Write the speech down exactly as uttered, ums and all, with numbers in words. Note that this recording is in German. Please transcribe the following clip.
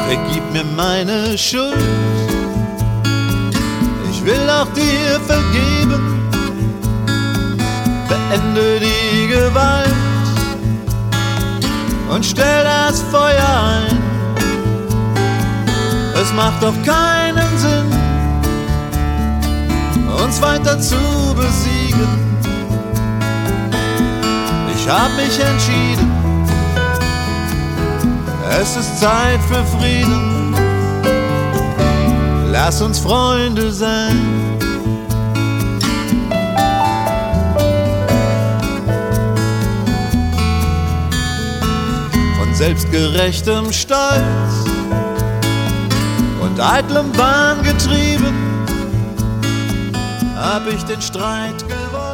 vergib mir meine Schuld. Ich will auch dir vergeben, beende die Gewalt und stell das Feuer ein. Es macht doch keinen Sinn, uns weiter zu besiegen. Ich hab mich entschieden, es ist Zeit für Frieden. Lass uns Freunde sein. Von selbstgerechtem Stolz und eitlem Wahn getrieben, hab ich den Streit gewonnen.